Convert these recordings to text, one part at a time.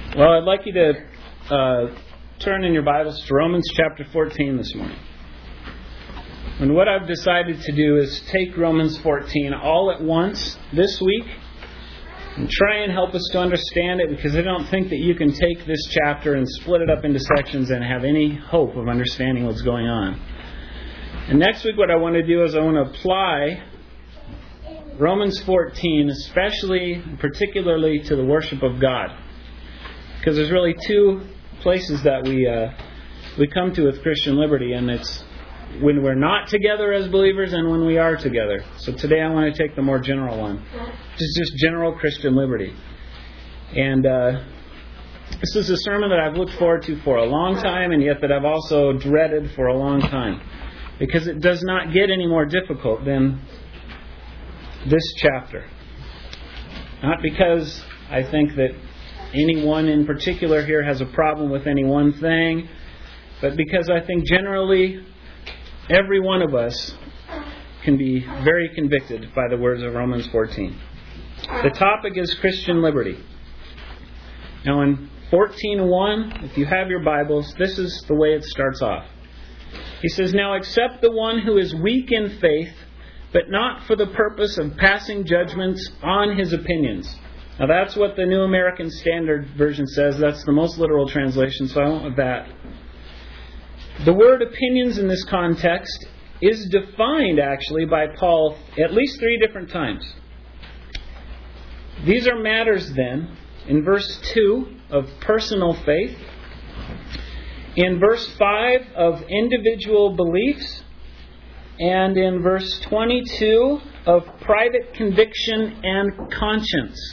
Well, I'd like you to turn in your Bibles to Romans chapter 14 this morning. And what I've decided to do is take Romans 14 all at once this week and try and help us to understand it, because I don't think that you can take this chapter and split it up into sections and have any hope of understanding what's going on. And next week what I want to do is I want to apply Romans 14, particularly to the worship of God. Because there's really two places that we come to with Christian liberty, and it's when we're not together as believers and when we are together. So today I want to take the more general one, which is just general Christian liberty. And this is a sermon that I've looked forward to for a long time, and yet that I've also dreaded for a long time, because it does not get any more difficult than this chapter. Not because I think that anyone in particular here has a problem with any one thing, but because I think generally every one of us can be very convicted by the words of Romans 14. The topic is Christian liberty. Now in 14:1, if you have your Bibles, this is the way it starts off. He says, "Now accept the one who is weak in faith, but not for the purpose of passing judgments on his opinions." Now that's what the New American Standard Version says. That's the most literal translation, so I went with that. The word opinions in this context is defined actually by Paul at least 3 different times. These are matters then, in verse 2, of personal faith, in verse 5 of individual beliefs, and in verse 22 of private conviction and conscience.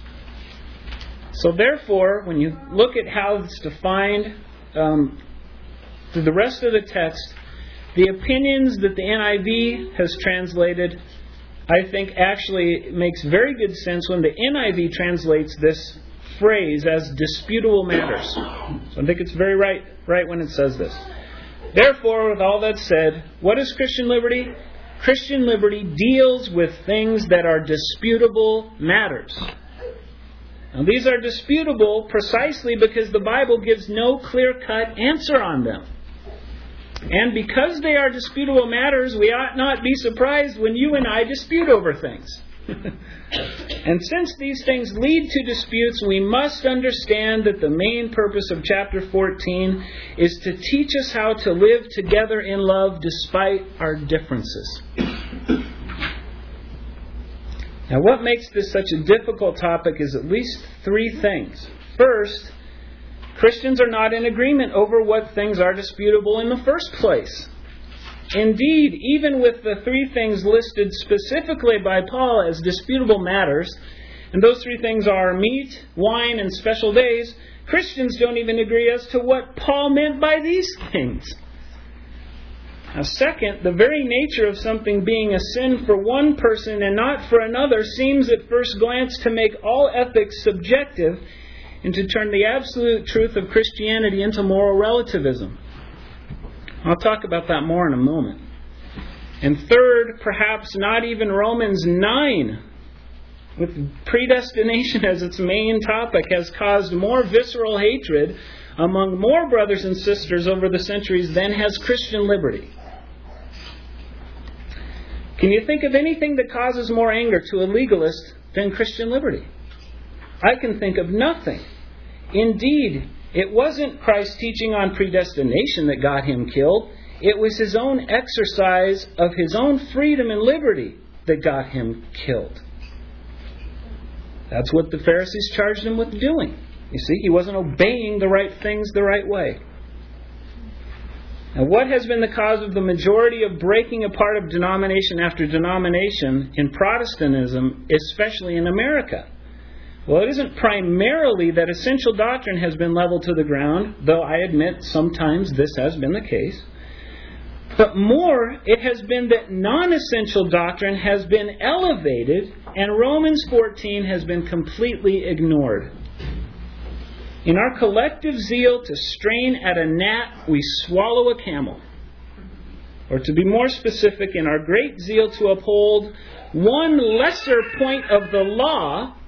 So therefore, when you look at how it's defined through the rest of the text, the opinions that the NIV has translated, I think actually makes very good sense when the NIV translates this phrase as disputable matters. So I think it's very right when it says this. Therefore, with all that said, what is Christian liberty? Christian liberty deals with things that are disputable matters. Now, these are disputable precisely because the Bible gives no clear-cut answer on them. And because they are disputable matters, we ought not be surprised when you and I dispute over things. And since these things lead to disputes, we must understand that the main purpose of chapter 14 is to teach us how to live together in love despite our differences. Now, what makes this such a difficult topic is at least 3 things. First, Christians are not in agreement over what things are disputable in the first place. Indeed, even with the 3 things listed specifically by Paul as disputable matters, and those 3 things are meat, wine, and special days, Christians don't even agree as to what Paul meant by these things. Now, second, the very nature of something being a sin for one person and not for another seems at first glance to make all ethics subjective and to turn the absolute truth of Christianity into moral relativism. I'll talk about that more in a moment. And third, perhaps not even Romans 9, with predestination as its main topic, has caused more visceral hatred among more brothers and sisters over the centuries than has Christian liberty. Can you think of anything that causes more anger to a legalist than Christian liberty? I can think of nothing. Indeed, it wasn't Christ's teaching on predestination that got him killed. It was his own exercise of his own freedom and liberty that got him killed. That's what the Pharisees charged him with doing. You see, he wasn't obeying the right things the right way. Now, what has been the cause of the majority of breaking apart of denomination after denomination in Protestantism, especially in America? Well, it isn't primarily that essential doctrine has been leveled to the ground, though I admit sometimes this has been the case. But more, it has been that non-essential doctrine has been elevated and Romans 14 has been completely ignored. In our collective zeal to strain at a gnat, we swallow a camel. Or to be more specific, in our great zeal to uphold one lesser point of the law,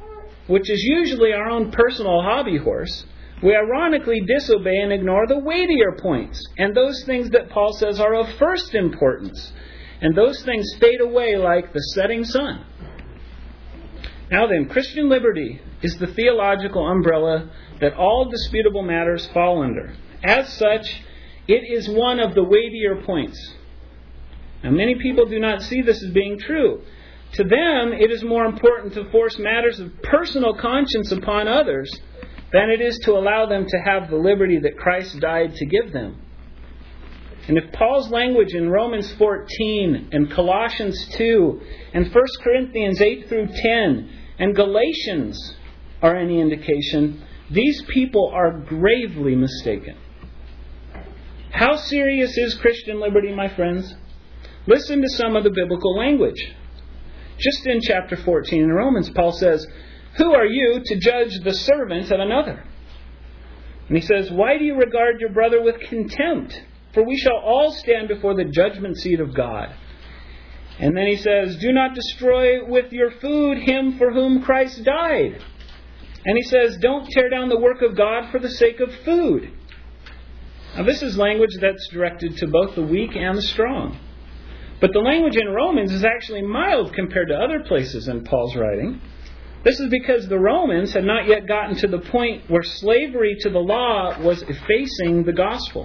which is usually our own personal hobby horse, we ironically disobey and ignore the weightier points and those things that Paul says are of first importance. And those things fade away like the setting sun. Now then, Christian liberty is the theological umbrella that all disputable matters fall under. As such, it is one of the weightier points. Now, many people do not see this as being true. To them, it is more important to force matters of personal conscience upon others than it is to allow them to have the liberty that Christ died to give them. And if Paul's language in Romans 14 and Colossians 2 and 1 Corinthians 8 through 10 and Galatians are any indication, these people are gravely mistaken. How serious is Christian liberty, my friends? Listen to some of the biblical language. Just in chapter 14 in Romans, Paul says, "Who are you to judge the servant of another?" And he says, "Why do you regard your brother with contempt? For we shall all stand before the judgment seat of God." And then he says, "Do not destroy with your food him for whom Christ died." And he says, "Don't tear down the work of God for the sake of food." Now this is language that's directed to both the weak and the strong. But the language in Romans is actually mild compared to other places in Paul's writing. This is because the Romans had not yet gotten to the point where slavery to the law was effacing the gospel.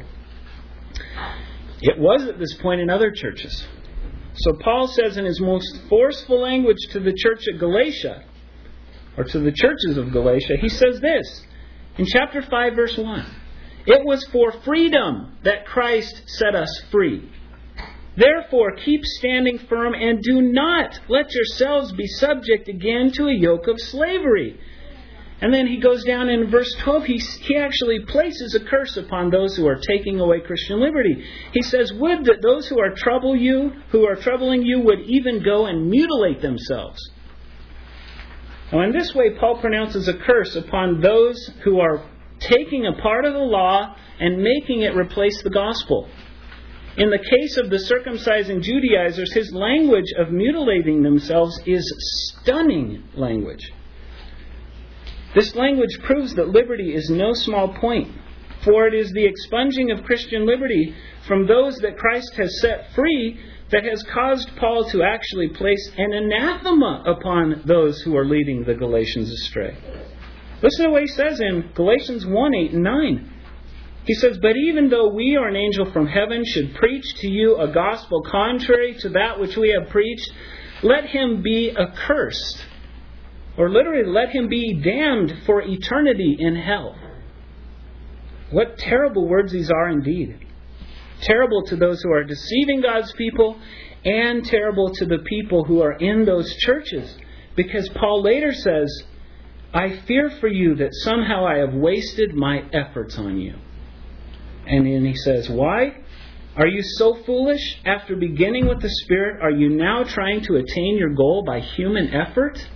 It was at this point in other churches. So Paul says in his most forceful language to the church at Galatia, or to the churches of Galatia, he says this in chapter 5, verse 1. "It was for freedom that Christ set us free. Therefore keep standing firm and do not let yourselves be subject again to a yoke of slavery." And then he goes down in verse 12, he actually places a curse upon those who are taking away Christian liberty. He says, "Would that those who are troubling you would even go and mutilate themselves." Now in this way, Paul pronounces a curse upon those who are taking a part of the law and making it replace the gospel. In the case of the circumcising Judaizers, his language of mutilating themselves is stunning language. This language proves that liberty is no small point, for it is the expunging of Christian liberty from those that Christ has set free that has caused Paul to actually place an anathema upon those who are leading the Galatians astray. Listen to what he says in Galatians 1, 8 and 9. He says, "But even though we or an angel from heaven should preach to you a gospel contrary to that which we have preached, let him be accursed." Or literally, let him be damned for eternity in hell. What terrible words these are indeed. Terrible to those who are deceiving God's people, and terrible to the people who are in those churches. Because Paul later says, "I fear for you that somehow I have wasted my efforts on you." And then he says, "Why? Are you so foolish? After beginning with the Spirit, are you now trying to attain your goal by human effort?"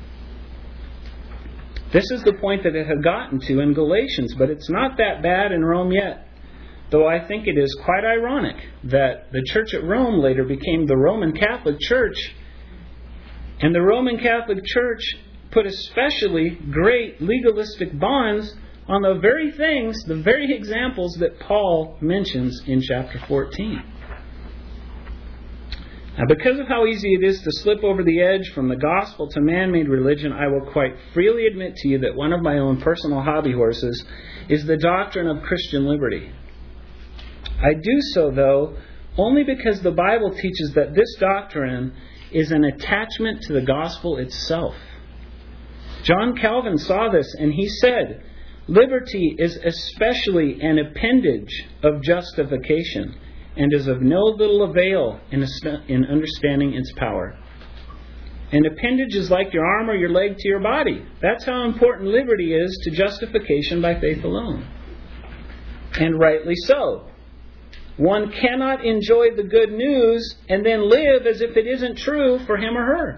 This is the point that it had gotten to in Galatians, but it's not that bad in Rome yet. Though I think it is quite ironic that the church at Rome later became the Roman Catholic Church, and the Roman Catholic Church put especially great legalistic bonds on the very things, the very examples that Paul mentions in chapter 14. Now, because of how easy it is to slip over the edge from the gospel to man-made religion, I will quite freely admit to you that one of my own personal hobby horses is the doctrine of Christian liberty. I do so, though, only because the Bible teaches that this doctrine is an attachment to the gospel itself. John Calvin saw this, and he said, "Liberty is especially an appendage of justification, and is of no little avail in understanding its power." An appendage is like your arm or your leg to your body. That's how important liberty is to justification by faith alone. And rightly so. One cannot enjoy the good news and then live as if it isn't true for him or her.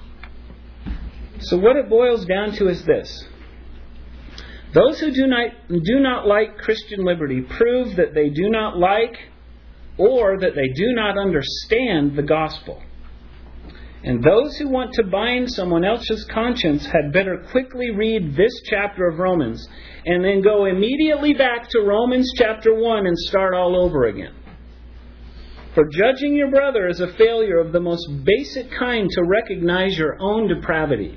So what it boils down to is this. Those who do not like Christian liberty prove that they do not like or that they do not understand the gospel. And those who want to bind someone else's conscience had better quickly read this chapter of Romans and then go immediately back to Romans chapter 1 and start all over again. For judging your brother is a failure of the most basic kind to recognize your own depravity.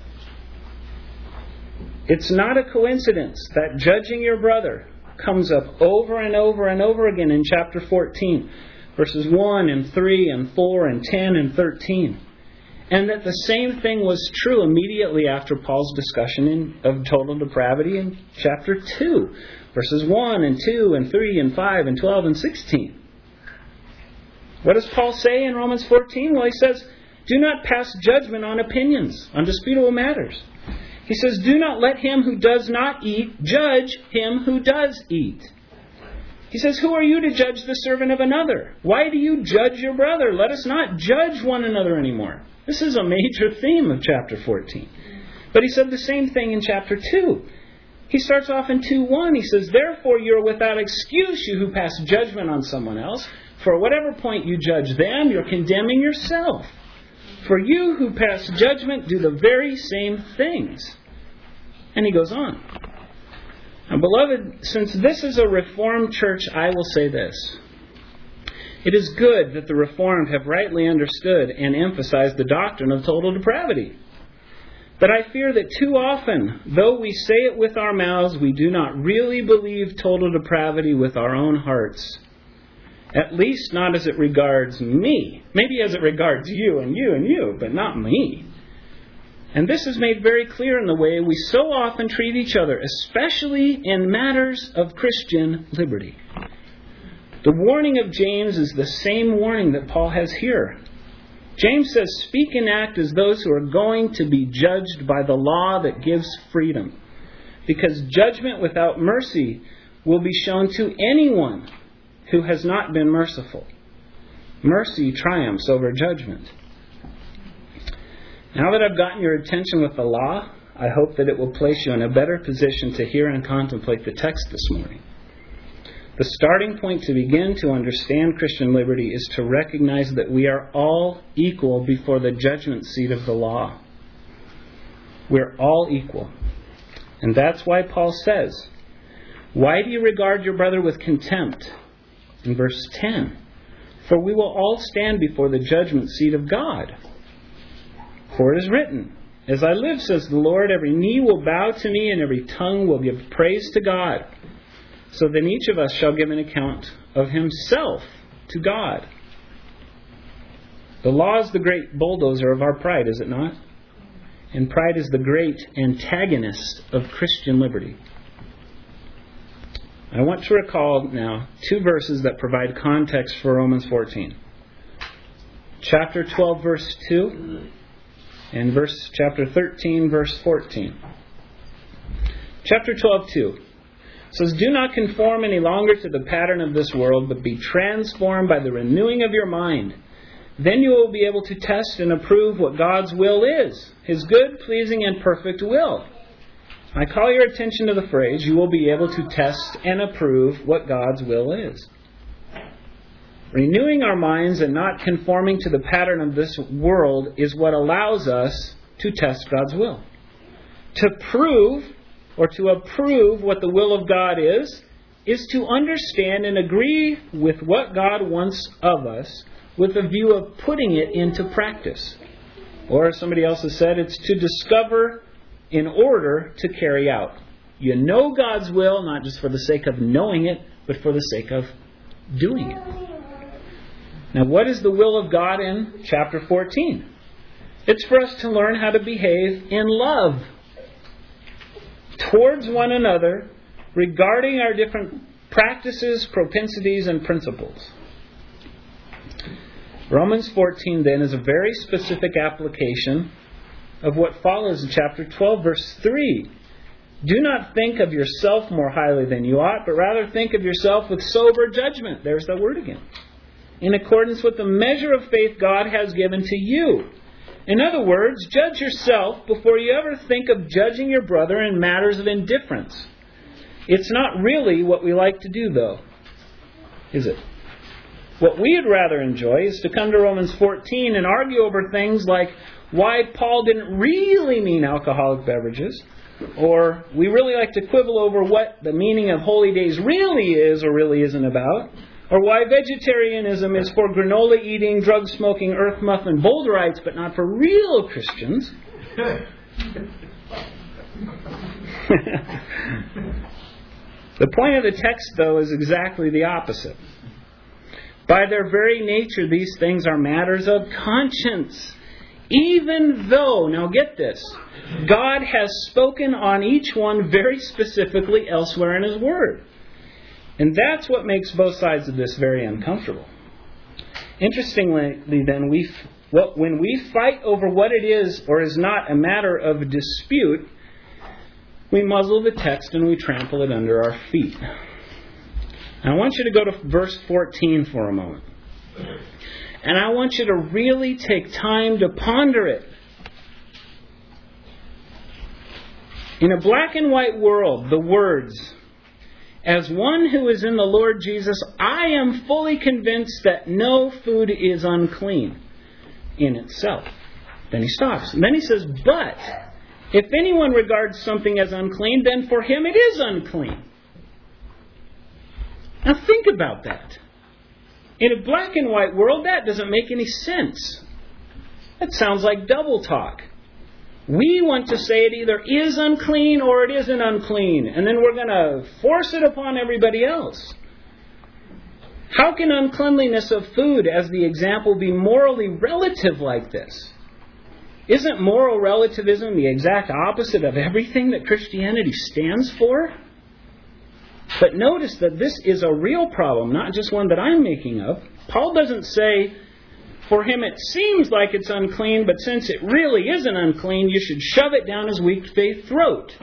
It's not a coincidence that judging your brother comes up over and over and over again in chapter 14, verses 1 and 3 and 4 and 10 and 13. And that the same thing was true immediately after Paul's discussion of total depravity in chapter 2, verses 1 and 2 and 3 and 5 and 12 and 16. What does Paul say in Romans 14? Well, he says, do not pass judgment on opinions, on disputable matters. He says, do not let him who does not eat judge him who does eat. He says, who are you to judge the servant of another? Why do you judge your brother? Let us not judge one another anymore. This is a major theme of chapter 14. But he said the same thing in chapter 2. He starts off in 2:1. He says, therefore you are without excuse, you who pass judgment on someone else. For whatever point you judge them, you're condemning yourself. For you who pass judgment do the very same things. And he goes on. Now, beloved, since this is a Reformed church, I will say this. It is good that the Reformed have rightly understood and emphasized the doctrine of total depravity. But I fear that too often, though we say it with our mouths, we do not really believe total depravity with our own hearts. At least not as it regards me. Maybe as it regards you and you and you, but not me. And this is made very clear in the way we so often treat each other, especially in matters of Christian liberty. The warning of James is the same warning that Paul has here. James says, speak and act as those who are going to be judged by the law that gives freedom. Because judgment without mercy will be shown to anyone who has not been merciful. Mercy triumphs over judgment. Now that I've gotten your attention with the law, I hope that it will place you in a better position to hear and contemplate the text this morning. The starting point to begin to understand Christian liberty is to recognize that we are all equal before the judgment seat of the law. We're all equal. And that's why Paul says, why do you regard your brother with contempt? In verse 10, for we will all stand before the judgment seat of God. For it is written, as I live, says the Lord, every knee will bow to me and every tongue will give praise to God. So then each of us shall give an account of himself to God. The law is the great bulldozer of our pride, is it not? And pride is the great antagonist of Christian liberty. I want to recall now two verses that provide context for Romans 14. Chapter 12, verse 2, and chapter 13, verse 14. Chapter 12, 2. Says, do not conform any longer to the pattern of this world, but be transformed by the renewing of your mind. Then you will be able to test and approve what God's will is, His good, pleasing, and perfect will. I call your attention to the phrase, you will be able to test and approve what God's will is. Renewing our minds and not conforming to the pattern of this world is what allows us to test God's will. To prove or to approve what the will of God is to understand and agree with what God wants of us with a view of putting it into practice. Or as somebody else has said, it's to discover in order to carry out. You know God's will, not just for the sake of knowing it, but for the sake of doing it. Now, what is the will of God in chapter 14? It's for us to learn how to behave in love towards one another regarding our different practices, propensities, and principles. Romans 14 then is a very specific application of what follows in chapter 12, verse 3. Do not think of yourself more highly than you ought, but rather think of yourself with sober judgment. There's that word again. In accordance with the measure of faith God has given to you. In other words, judge yourself before you ever think of judging your brother in matters of indifference. It's not really what we like to do, though, is it? What we would rather enjoy is to come to Romans 14 and argue over things like why Paul didn't really mean alcoholic beverages, or we really like to quibble over what the meaning of holy days really is or really isn't about, or why vegetarianism is for granola eating, drug smoking, earth muffin boulderites, but not for real Christians. The point of the text, though, is exactly the opposite. By their very nature, these things are matters of conscience. Even though, now get this, God has spoken on each one very specifically elsewhere in His Word. And that's what makes both sides of this very uncomfortable. Interestingly, then, when we fight over what it is or is not a matter of dispute, we muzzle the text and we trample it under our feet. Now, I want you to go to verse 14 for a moment. And I want you to really take time to ponder it. In a black and white world, the words, "As one who is in the Lord Jesus, I am fully convinced that no food is unclean in itself." Then he stops. And then he says, "But if anyone regards something as unclean, then for him it is unclean." Now think about that. In a black and white world, that doesn't make any sense. That sounds like double talk. We want to say it either is unclean or it isn't unclean, and then we're going to force it upon everybody else. How can uncleanliness of food, as the example, be morally relative like this? Isn't moral relativism the exact opposite of everything that Christianity stands for? But notice that this is a real problem, not just one that I'm making up. Paul doesn't say, for him it seems like it's unclean, but since it really isn't unclean, you should shove it down his weak faith throat.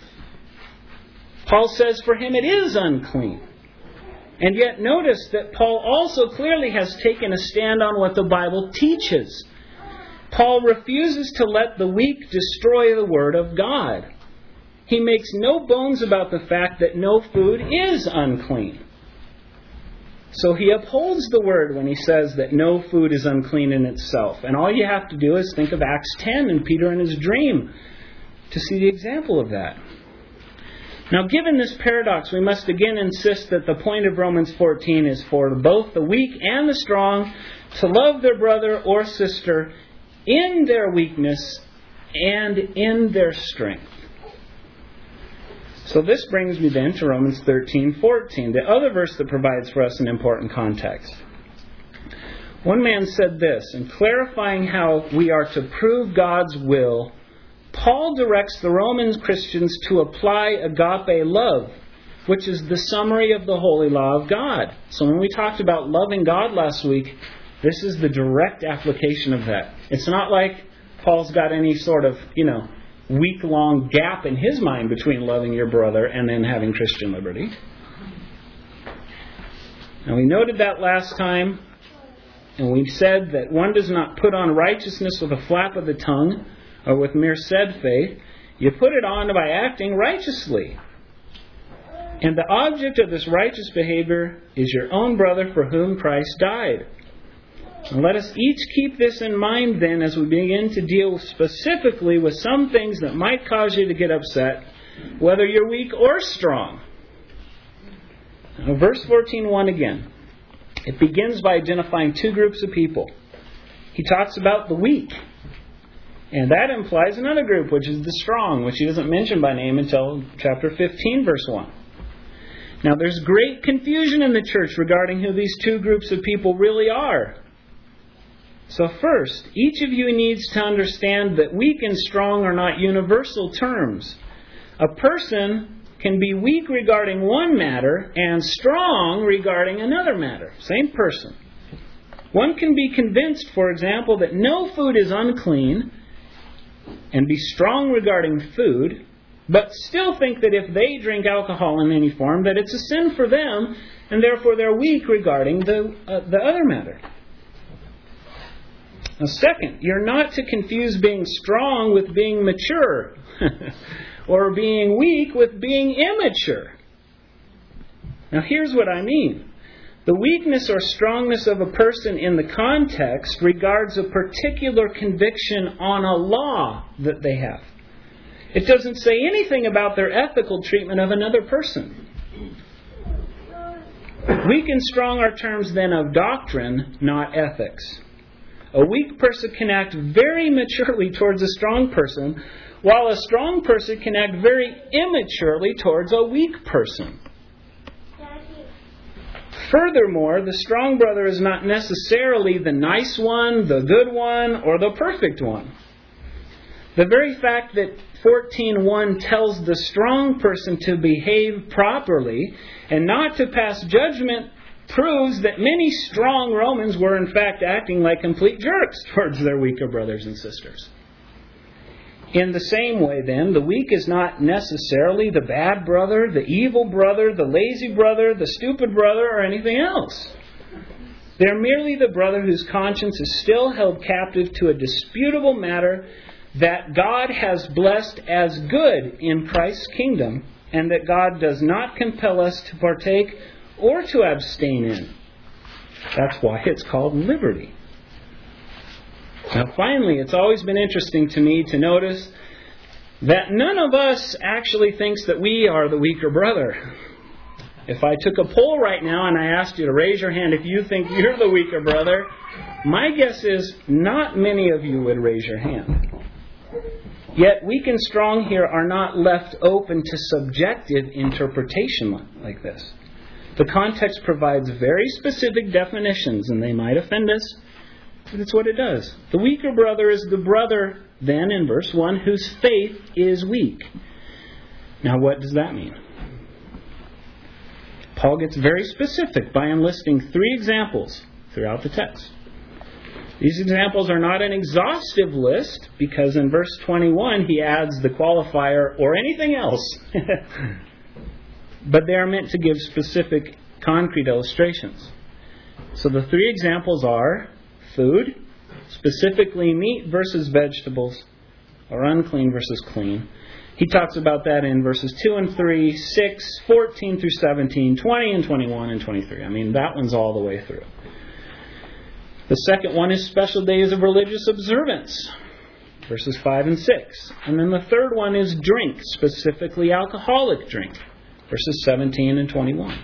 Paul says for him it is unclean. And yet notice that Paul also clearly has taken a stand on what the Bible teaches. Paul refuses to let the weak destroy the Word of God. He makes no bones about the fact that no food is unclean. So he upholds the Word when he says that no food is unclean in itself. And all you have to do is think of Acts 10 and Peter and his dream to see the example of that. Now, given this paradox, we must again insist that the point of Romans 14 is for both the weak and the strong to love their brother or sister in their weakness and in their strength. So this brings me then to Romans 13:14, the other verse that provides for us an important context. One man said this, in clarifying how we are to prove God's will, Paul directs the Roman Christians to apply agape love, which is the summary of the holy law of God. So when we talked about loving God last week, this is the direct application of that. It's not like Paul's got any sort of, week-long gap in his mind between loving your brother and then having Christian liberty. Now we noted that last time, and we said that one does not put on righteousness with a flap of the tongue or with mere said faith. You put it on by acting righteously. And the object of this righteous behavior is your own brother for whom Christ died. And let us each keep this in mind then as we begin to deal specifically with some things that might cause you to get upset, whether you're weak or strong. Now, verse 14:1 again. It begins by identifying two groups of people. He talks about the weak. And that implies another group, which is the strong, which he doesn't mention by name until chapter 15, verse 1. Now, there's great confusion in the church regarding who these two groups of people really are. So first, each of you needs to understand that weak and strong are not universal terms. A person can be weak regarding one matter and strong regarding another matter. Same person. One can be convinced, for example, that no food is unclean and be strong regarding food, but still think that if they drink alcohol in any form, that it's a sin for them, and therefore they're weak regarding the other matter. Now, second, you're not to confuse being strong with being mature, or being weak with being immature. Now, here's what I mean. The weakness or strongness of a person in the context regards a particular conviction on a law that they have. It doesn't say anything about their ethical treatment of another person. Weak and strong are terms then of doctrine, not ethics. A weak person can act very maturely towards a strong person, while a strong person can act very immaturely towards a weak person. Furthermore, the strong brother is not necessarily the nice one, the good one, or the perfect one. The very fact that 14:1 tells the strong person to behave properly and not to pass judgment proves that many strong Romans were in fact acting like complete jerks towards their weaker brothers and sisters. In the same way, then, the weak is not necessarily the bad brother, the evil brother, the lazy brother, the stupid brother, or anything else. They're merely the brother whose conscience is still held captive to a disputable matter that God has blessed as good in Christ's kingdom, and that God does not compel us to partake or to abstain in. That's why it's called liberty. Now finally, it's always been interesting to me to notice that none of us actually thinks that we are the weaker brother. If I took a poll right now and I asked you to raise your hand if you think you're the weaker brother, my guess is not many of you would raise your hand. Yet weak and strong here are not left open to subjective interpretation like this. The context provides very specific definitions, and they might offend us, but it's what it does. The weaker brother is the brother, then, in verse 1, whose faith is weak. Now, what does that mean? Paul gets very specific by enlisting 3 examples throughout the text. These examples are not an exhaustive list, because in verse 21 he adds the qualifier, or anything else. But they are meant to give specific, concrete illustrations. So the 3 examples are food, specifically meat versus vegetables, or unclean versus clean. He talks about that in verses 2 and 3, 6, 14 through 17, 20 and 21 and 23. I mean, that one's all the way through. The second one is special days of religious observance, verses 5 and 6. And then the third one is drink, specifically alcoholic drink, verses 17 and 21.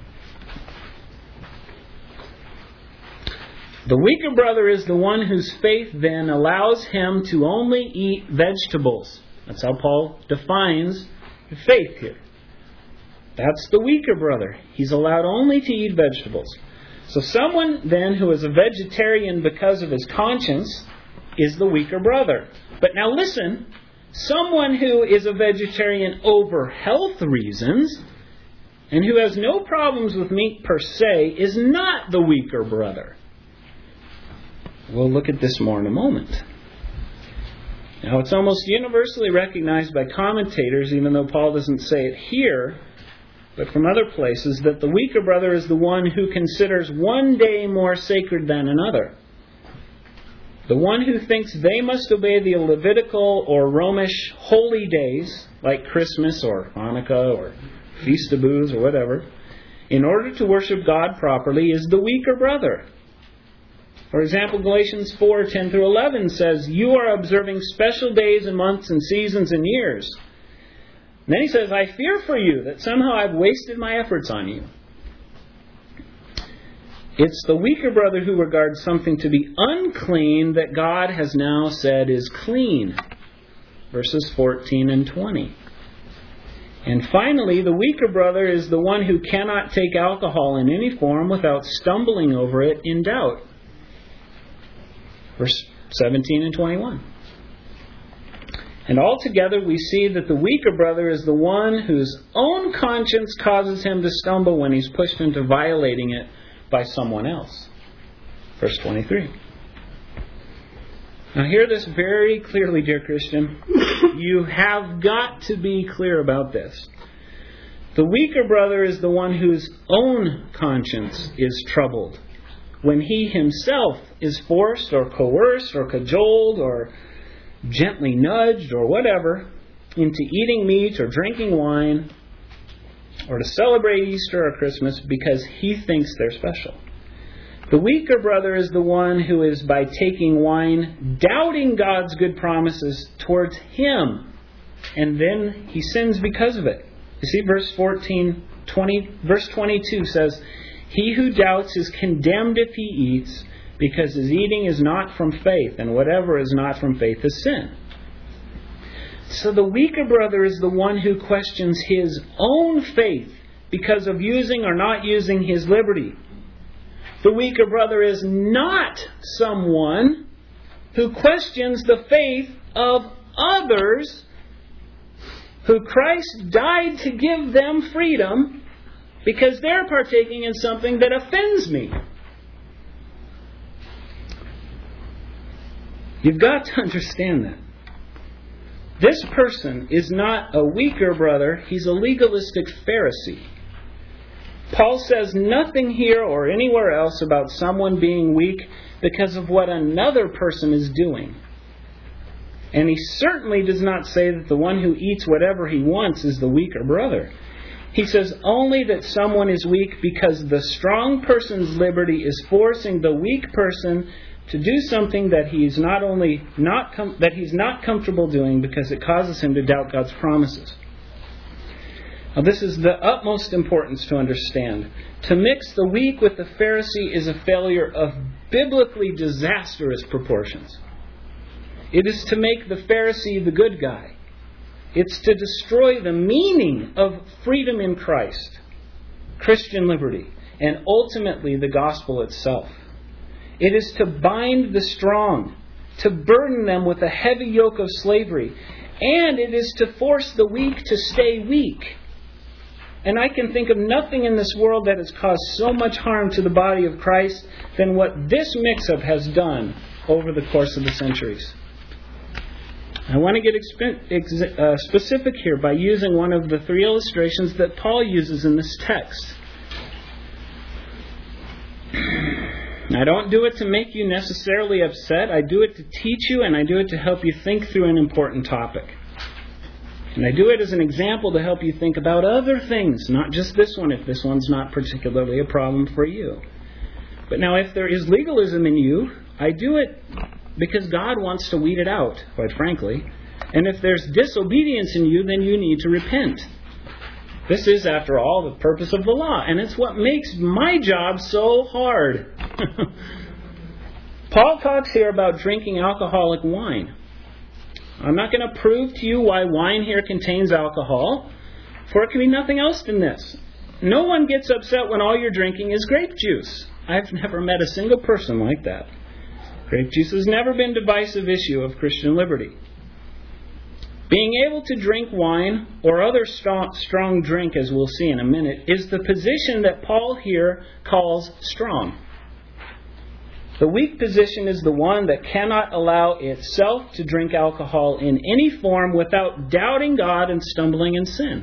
The weaker brother is the one whose faith then allows him to only eat vegetables. That's how Paul defines faith here. That's the weaker brother. He's allowed only to eat vegetables. So someone then who is a vegetarian because of his conscience is the weaker brother. But now listen, someone who is a vegetarian over health reasons and who has no problems with meat per se is not the weaker brother. We'll look at this more in a moment. Now, it's almost universally recognized by commentators, even though Paul doesn't say it here, but from other places, that the weaker brother is the one who considers one day more sacred than another. The one who thinks they must obey the Levitical or Romish holy days, like Christmas or Hanukkah or Feast of Booths or whatever, in order to worship God properly, is the weaker brother. For example, Galatians 4:10 through 11 says, "You are observing special days and months and seasons and years." And then he says, "I fear for you that somehow I've wasted my efforts on you." It's the weaker brother who regards something to be unclean that God has now said is clean. Verses 14 and 20. And finally, the weaker brother is the one who cannot take alcohol in any form without stumbling over it in doubt. Verse 17 and 21. And altogether we see that the weaker brother is the one whose own conscience causes him to stumble when he's pushed into violating it by someone else. Verse 23. Now hear this very clearly, dear Christian. You have got to be clear about this. The weaker brother is the one whose own conscience is troubled when he himself is forced or coerced or cajoled or gently nudged or whatever into eating meat or drinking wine or to celebrate Easter or Christmas because he thinks they're special. The weaker brother is the one who is, by taking wine, doubting God's good promises towards him. And then he sins because of it. You see, verse 22 says, "He who doubts is condemned if he eats, because his eating is not from faith, and whatever is not from faith is sin." So the weaker brother is the one who questions his own faith because of using or not using his liberty. The weaker brother is not someone who questions the faith of others who Christ died to give them freedom because they're partaking in something that offends me. You've got to understand that. This person is not a weaker brother, he's a legalistic Pharisee. Paul says nothing here or anywhere else about someone being weak because of what another person is doing. And he certainly does not say that the one who eats whatever he wants is the weaker brother. He says only that someone is weak because the strong person's liberty is forcing the weak person to do something that he's not comfortable doing because it causes him to doubt God's promises. Now, this is the utmost importance to understand. To mix the weak with the Pharisee is a failure of biblically disastrous proportions. It is to make the Pharisee the good guy. It's to destroy the meaning of freedom in Christ, Christian liberty, and ultimately the gospel itself. It is to bind the strong, to burden them with a heavy yoke of slavery, and it is to force the weak to stay weak. And I can think of nothing in this world that has caused so much harm to the body of Christ than what this mix-up has done over the course of the centuries. I want to get specific here by using one of the three illustrations that Paul uses in this text. I don't do it to make you necessarily upset. I do it to teach you, and I do it to help you think through an important topic. And I do it as an example to help you think about other things, not just this one, if this one's not particularly a problem for you. But now, if there is legalism in you, I do it because God wants to weed it out, quite frankly. And if there's disobedience in you, then you need to repent. This is, after all, the purpose of the law. And it's what makes my job so hard. Paul talks here about drinking alcoholic wine. I'm not going to prove to you why wine here contains alcohol, for it can be nothing else than this. No one gets upset when all you're drinking is grape juice. I've never met a single person like that. Grape juice has never been a divisive issue of Christian liberty. Being able to drink wine or other strong drink, as we'll see in a minute, is the position that Paul here calls strong. The weak position is the one that cannot allow itself to drink alcohol in any form without doubting God and stumbling in sin.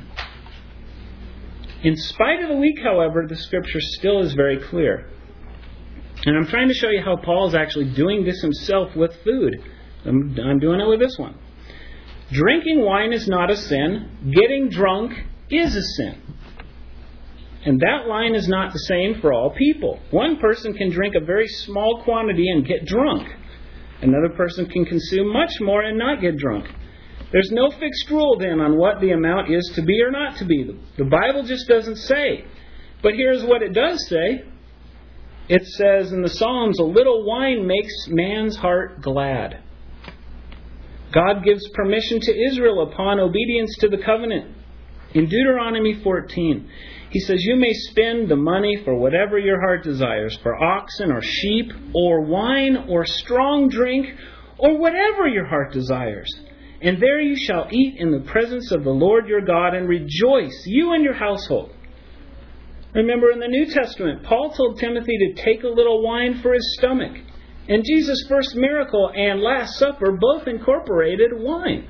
In spite of the weak, however, the Scripture still is very clear. And I'm trying to show you how Paul is actually doing this himself with food. I'm doing it with this one. Drinking wine is not a sin. Getting drunk is a sin. And that line is not the same for all people. One person can drink a very small quantity and get drunk. Another person can consume much more and not get drunk. There's no fixed rule then on what the amount is to be or not to be. The Bible just doesn't say. But here's what it does say. It says in the Psalms, a little wine makes man's heart glad. God gives permission to Israel upon obedience to the covenant. In Deuteronomy 14, He says, you may spend the money for whatever your heart desires, for oxen or sheep or wine or strong drink or whatever your heart desires. And there you shall eat in the presence of the Lord your God and rejoice, you and your household. Remember in the New Testament, Paul told Timothy to take a little wine for his stomach. And Jesus' first miracle and Last Supper both incorporated wine.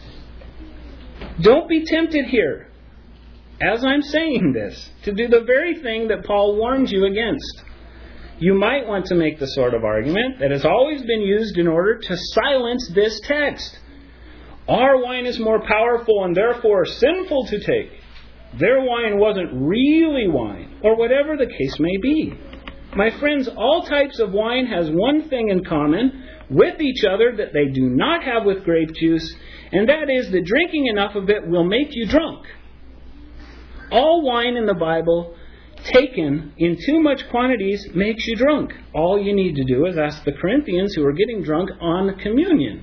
Don't be tempted here, as I'm saying this, to do the very thing that Paul warns you against. You might want to make the sort of argument that has always been used in order to silence this text. Our wine is more powerful and therefore sinful to take. Their wine wasn't really wine, or whatever the case may be. My friends, all types of wine has one thing in common with each other that they do not have with grape juice, and that is that drinking enough of it will make you drunk. All wine in the Bible, taken in too much quantities, makes you drunk. All you need to do is ask the Corinthians who are getting drunk on communion.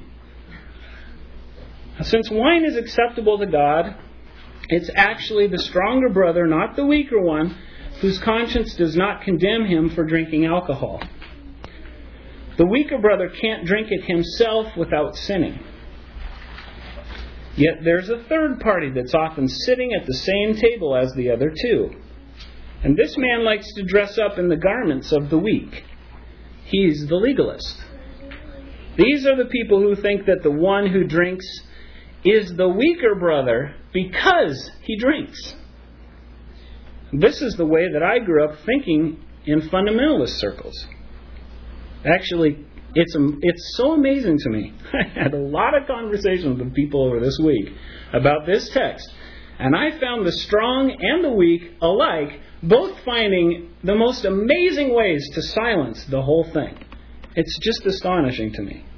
Since wine is acceptable to God, it's actually the stronger brother, not the weaker one, whose conscience does not condemn him for drinking alcohol. The weaker brother can't drink it himself without sinning. Yet there's a third party that's often sitting at the same table as the other two. And this man likes to dress up in the garments of the weak. He's the legalist. These are the people who think that the one who drinks is the weaker brother because he drinks. This is the way that I grew up thinking in fundamentalist circles. Actually, it's so amazing to me. I had a lot of conversations with people over this week about this text. And I found the strong and the weak alike both finding the most amazing ways to silence the whole thing. It's just astonishing to me.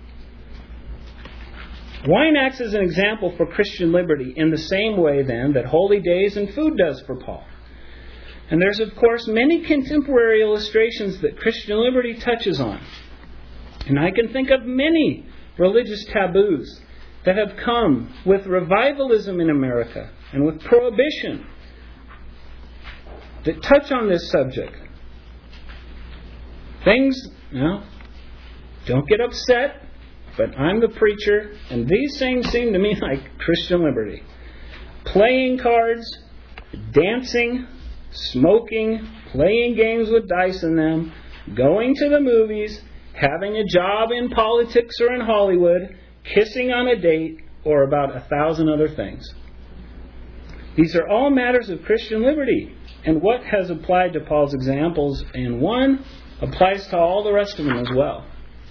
Wine acts as an example for Christian liberty in the same way, then, that holy days and food does for Paul. And there's, of course, many contemporary illustrations that Christian liberty touches on. And I can think of many religious taboos that have come with revivalism in America and with prohibition that touch on this subject. Things, don't get upset, but I'm the preacher, and these things seem to me like Christian liberty. Playing cards, dancing, smoking, playing games with dice in them, going to the movies, having a job in politics or in Hollywood, kissing on a date, or about 1,000 other things. These are all matters of Christian liberty, and what has applied to Paul's examples in one applies to all the rest of them as well.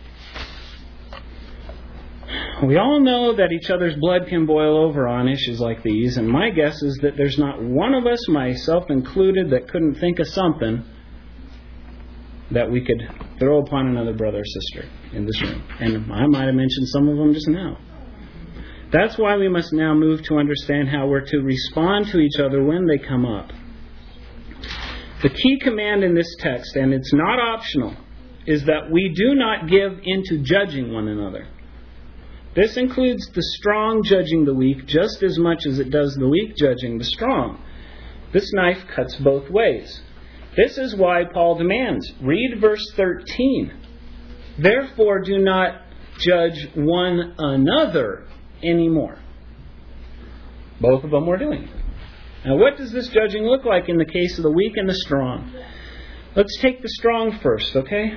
We all know that each other's blood can boil over on issues like these, and my guess is that there's not one of us, myself included, that couldn't think of something that we could throw upon another brother or sister in this room. And I might have mentioned some of them just now. That's why we must now move to understand how we're to respond to each other when they come up. The key command in this text, and it's not optional, is that we do not give into judging one another. This includes the strong judging the weak just as much as it does the weak judging the strong. This knife cuts both ways. This is why Paul demands, read verse 13. Therefore do not judge one another anymore. Both of them were doing it. Now what does this judging look like in the case of the weak and the strong? Let's take the strong first, okay?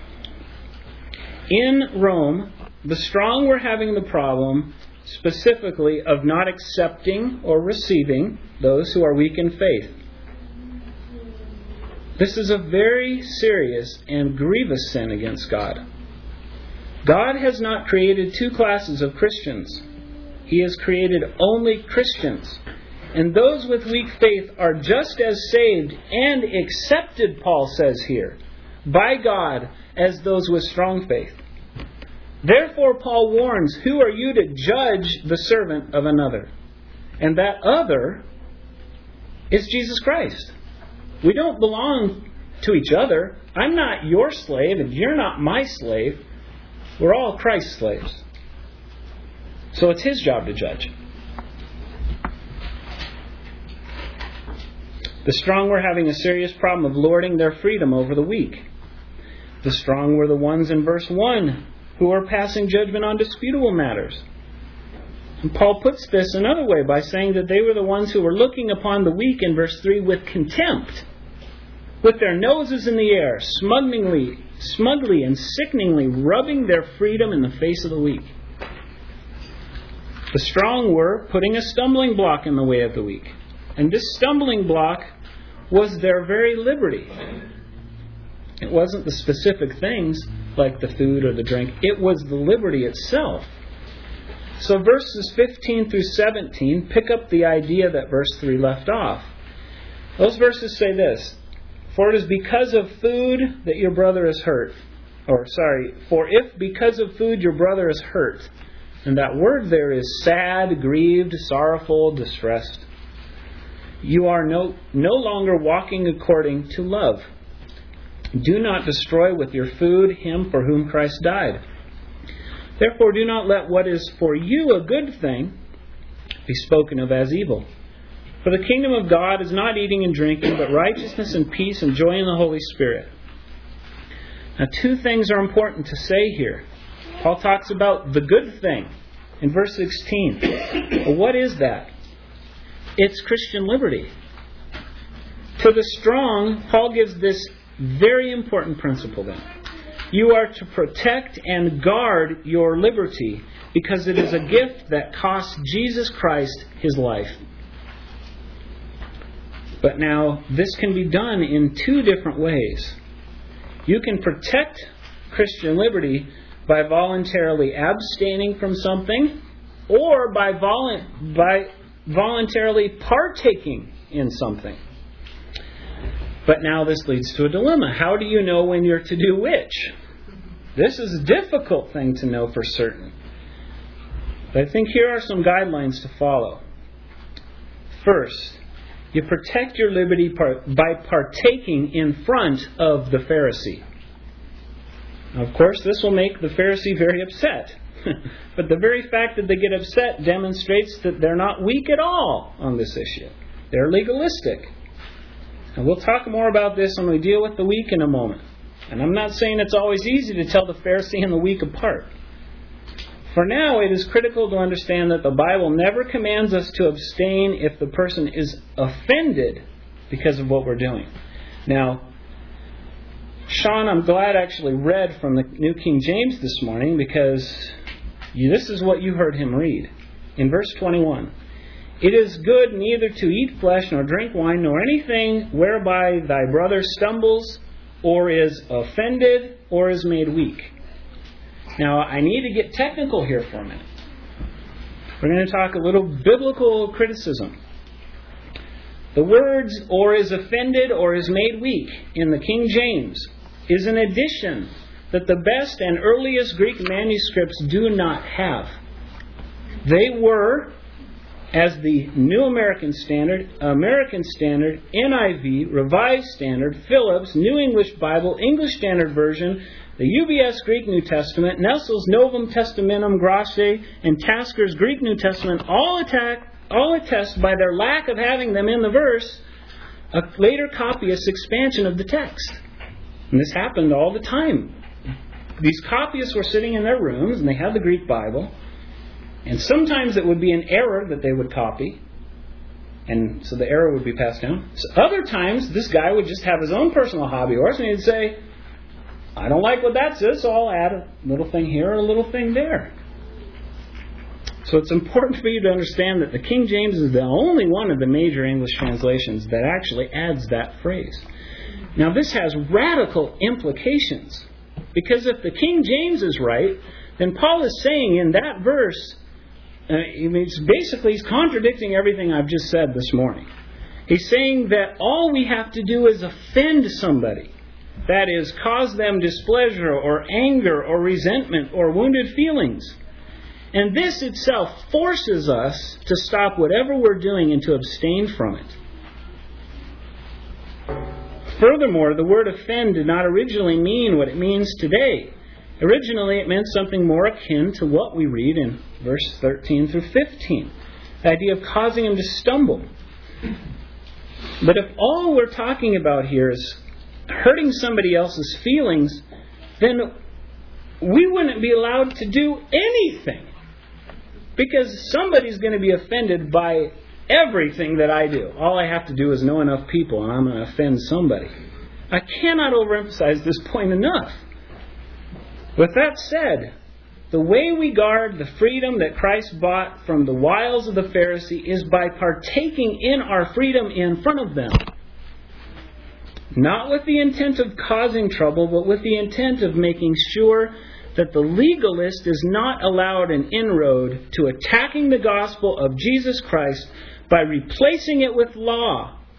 In Rome, the strong were having the problem specifically of not accepting or receiving those who are weak in faith. This is a very serious and grievous sin against God. God has not created two classes of Christians. He has created only Christians. And those with weak faith are just as saved and accepted, Paul says here, by God as those with strong faith. Therefore, Paul warns, who are you to judge the servant of another? And that other is Jesus Christ. We don't belong to each other. I'm not your slave and you're not my slave. We're all Christ's slaves. So it's his job to judge. The strong were having a serious problem of lording their freedom over the weak. The strong were the ones in verse 1 who are passing judgment on disputable matters. And Paul puts this another way by saying that they were the ones who were looking upon the weak in verse 3 with contempt, with their noses in the air, smugly and sickeningly rubbing their freedom in the face of the weak. The strong were putting a stumbling block in the way of the weak. And this stumbling block was their very liberty. It wasn't the specific things like the food or the drink. It was the liberty itself. So verses 15 through 17 pick up the idea that verse 3 left off. Those verses say this: For it is because of food that your brother is hurt. For if because of food your brother is hurt. And that word there is sad, grieved, sorrowful, distressed. You are no longer walking according to love. Do not destroy with your food him for whom Christ died. Therefore do not let what is for you a good thing be spoken of as evil. For the kingdom of God is not eating and drinking, but righteousness and peace and joy in the Holy Spirit. Now, two things are important to say here. Paul talks about the good thing in verse 16. Well, what is that? It's Christian liberty. To the strong, Paul gives this very important principle then. You are to protect and guard your liberty because it is a gift that cost Jesus Christ his life. But now, this can be done in two different ways. You can protect Christian liberty by voluntarily abstaining from something, or by voluntarily partaking in something. But now this leads to a dilemma. How do you know when you're to do which? This is a difficult thing to know for certain. But I think here are some guidelines to follow. First, you protect your liberty by partaking in front of the Pharisee. Now, of course, this will make the Pharisee very upset. But the very fact that they get upset demonstrates that they're not weak at all on this issue. They're legalistic. And we'll talk more about this when we deal with the weak in a moment. And I'm not saying it's always easy to tell the Pharisee and the weak apart. For now, it is critical to understand that the Bible never commands us to abstain if the person is offended because of what we're doing. Now, Sean, I'm glad I actually read from the New King James this morning, because this is what you heard him read. In verse 21, it is good neither to eat flesh nor drink wine nor anything whereby thy brother stumbles or is offended or is made weak. Now, I need to get technical here for a minute. We're going to talk a little biblical criticism. The words, or is offended or is made weak, in the King James, is an addition that the best and earliest Greek manuscripts do not have. They were, as the New American Standard, NIV, Revised Standard, Phillips, New English Bible, English Standard Version, the UBS Greek New Testament, Nestle's Novum Testamentum Grace, and Tasker's Greek New Testament all attest by their lack of having them in the verse a later copyist expansion of the text. And this happened all the time. These copyists were sitting in their rooms and they had the Greek Bible. And sometimes it would be an error that they would copy. And so the error would be passed down. So other times, this guy would just have his own personal hobby horse and he'd say, I don't like what that says, so I'll add a little thing here or a little thing there. So it's important for you to understand that the King James is the only one of the major English translations that actually adds that phrase. Now this has radical implications. Because if the King James is right, then Paul is saying in that verse, he's contradicting everything I've just said this morning. He's saying that all we have to do is offend somebody. That is, cause them displeasure or anger or resentment or wounded feelings. And this itself forces us to stop whatever we're doing and to abstain from it. Furthermore, the word offend did not originally mean what it means today. Originally, it meant something more akin to what we read in verse 13 through 15. The idea of causing him to stumble. But if all we're talking about here is hurting somebody else's feelings, then we wouldn't be allowed to do anything. Because somebody's going to be offended by everything that I do. All I have to do is know enough people and I'm going to offend somebody. I cannot overemphasize this point enough. With that said, the way we guard the freedom that Christ bought from the wiles of the Pharisee is by partaking in our freedom in front of them. Not with the intent of causing trouble, but with the intent of making sure that the legalist is not allowed an inroad to attacking the gospel of Jesus Christ by replacing it with law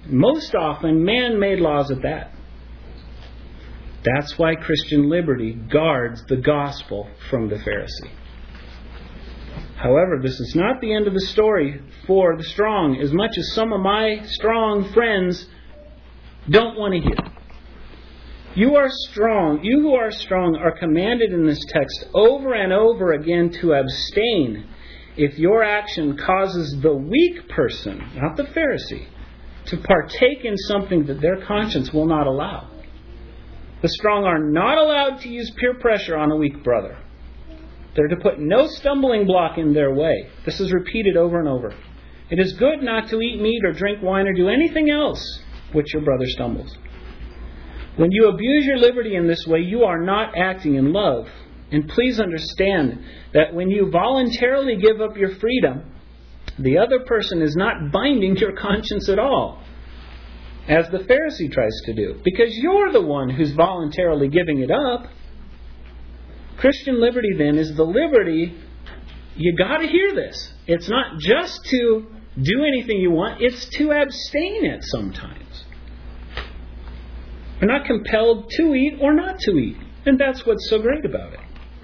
Most often, man-made laws at that. That's why Christian liberty guards the gospel from the Pharisee. However, this is not the end of the story for the strong, as much as some of my strong friends don't want to hear. You who are strong are commanded in this text over and over again to abstain if your action causes the weak person, not the Pharisee, to partake in something that their conscience will not allow. The strong are not allowed to use peer pressure on a weak brother. They're to put no stumbling block in their way. This is repeated over and over. It is good not to eat meat or drink wine or do anything else which your brother stumbles. When you abuse your liberty in this way, you are not acting in love. And please understand that when you voluntarily give up your freedom, the other person is not binding your conscience at all, as the Pharisee tries to do, because you're the one who's voluntarily giving it up. Christian liberty, then, is the liberty, you got to hear this. It's not just to do anything you want, it's to abstain it sometimes. We're not compelled to eat or not to eat. And that's what's so great about it.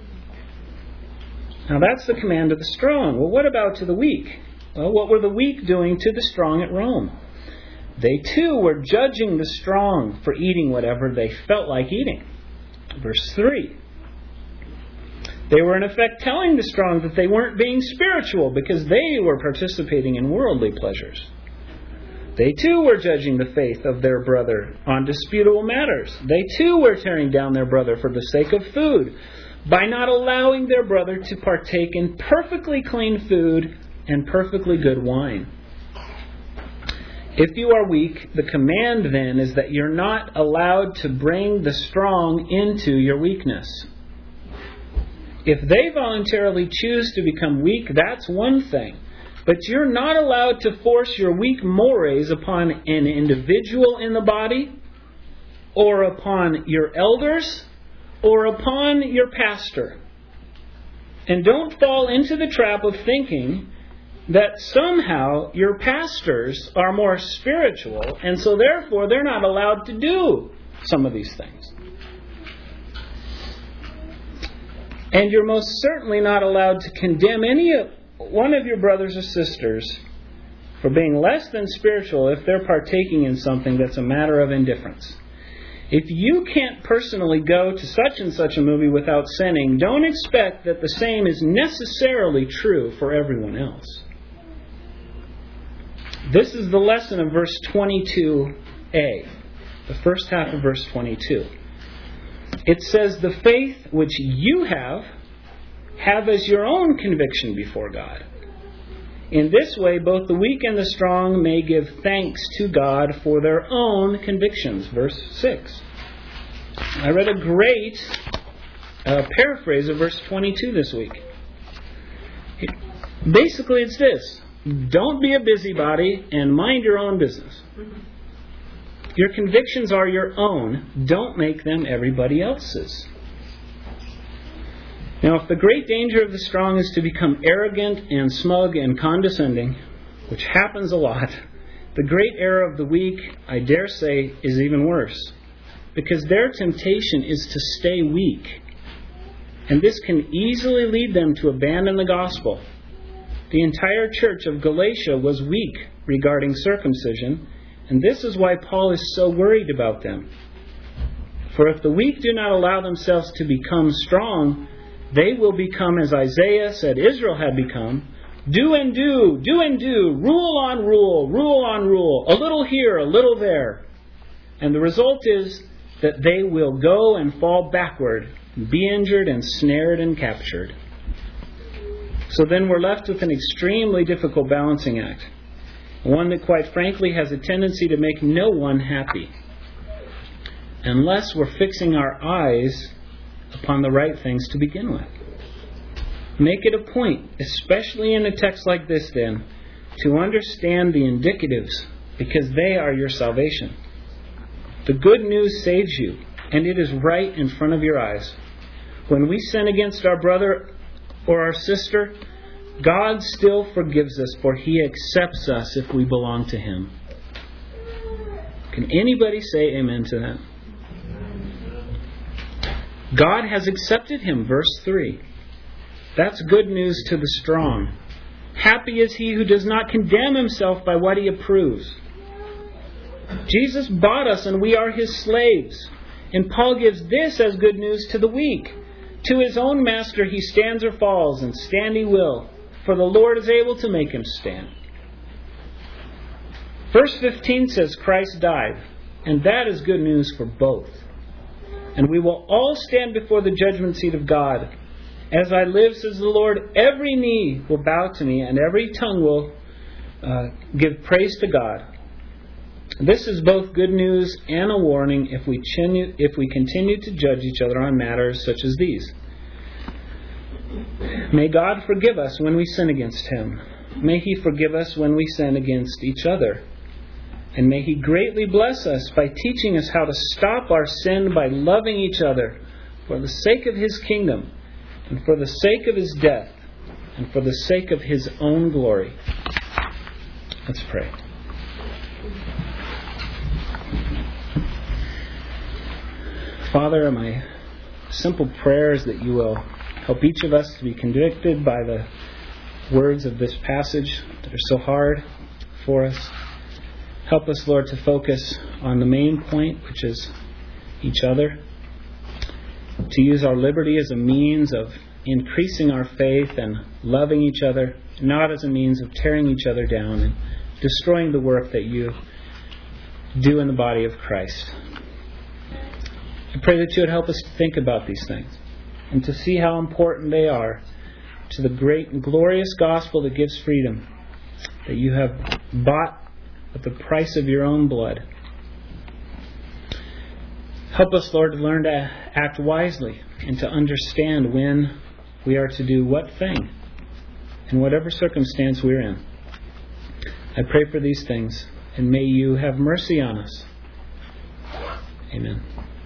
Now that's the command of the strong. Well, what about to the weak? Well, what were the weak doing to the strong at Rome? They too were judging the strong for eating whatever they felt like eating. Verse 3. They were in effect telling the strong that they weren't being spiritual because they were participating in worldly pleasures. They too were judging the faith of their brother on disputable matters. They too were tearing down their brother for the sake of food by not allowing their brother to partake in perfectly clean food and perfectly good wine. If you are weak, the command then is that you're not allowed to bring the strong into your weakness. If they voluntarily choose to become weak, that's one thing. But you're not allowed to force your weak mores upon an individual in the body, or upon your elders, or upon your pastor. And don't fall into the trap of thinking that somehow your pastors are more spiritual, and so therefore they're not allowed to do some of these things. And you're most certainly not allowed to condemn one of your brothers or sisters for being less than spiritual if they're partaking in something that's a matter of indifference. If you can't personally go to such and such a movie without sinning, don't expect that the same is necessarily true for everyone else. This is the lesson of verse 22a, the first half of verse 22. It says, the faith which you have as your own conviction before God. In this way, both the weak and the strong may give thanks to God for their own convictions. Verse 6. I read a great paraphrase of verse 22 this week. Basically, it's this. Don't be a busybody and mind your own business. Your convictions are your own. Don't make them everybody else's. Now, if the great danger of the strong is to become arrogant and smug and condescending, which happens a lot, the great error of the weak, I dare say, is even worse. Because their temptation is to stay weak. And this can easily lead them to abandon the gospel. The entire church of Galatia was weak regarding circumcision, and this is why Paul is so worried about them. For if the weak do not allow themselves to become strong, they will become, as Isaiah said Israel had become, do and do, rule on rule, a little here, a little there. And the result is that they will go and fall backward, be injured and snared and captured. So then we're left with an extremely difficult balancing act. One that, quite frankly, has a tendency to make no one happy. Unless we're fixing our eyes upon the right things to begin with. Make it a point, especially in a text like this then, to understand the indicatives, because they are your salvation. The good news saves you, and it is right in front of your eyes. When we sin against our brother or our sister, God still forgives us, for He accepts us if we belong to Him. Can anybody say amen to that? God has accepted him, verse 3. That's good news to the strong. Happy is he who does not condemn himself by what he approves. Jesus bought us and we are his slaves. And Paul gives this as good news to the weak. To his own master he stands or falls, and stand he will, for the Lord is able to make him stand. Verse 15 says Christ died, and that is good news for both. And we will all stand before the judgment seat of God. As I live, says the Lord, every knee will bow to me, and every tongue will give praise to God. This is both good news and a warning if we continue to judge each other on matters such as these. May God forgive us when we sin against him. May he forgive us when we sin against each other. And may he greatly bless us by teaching us how to stop our sin by loving each other for the sake of his kingdom, and for the sake of his death, and for the sake of his own glory. Let's pray. Father, my simple prayer is that you will help each of us to be convicted by the words of this passage that are so hard for us. Help us, Lord, to focus on the main point, which is each other. To use our liberty as a means of increasing our faith and loving each other, not as a means of tearing each other down and destroying the work that you do in the body of Christ. I pray that you would help us to think about these things and to see how important they are to the great and glorious gospel that gives freedom, that you have bought at the price of your own blood. Help us, Lord, to learn to act wisely and to understand when we are to do what thing in whatever circumstance we're in. I pray for these things, and may you have mercy on us. Amen.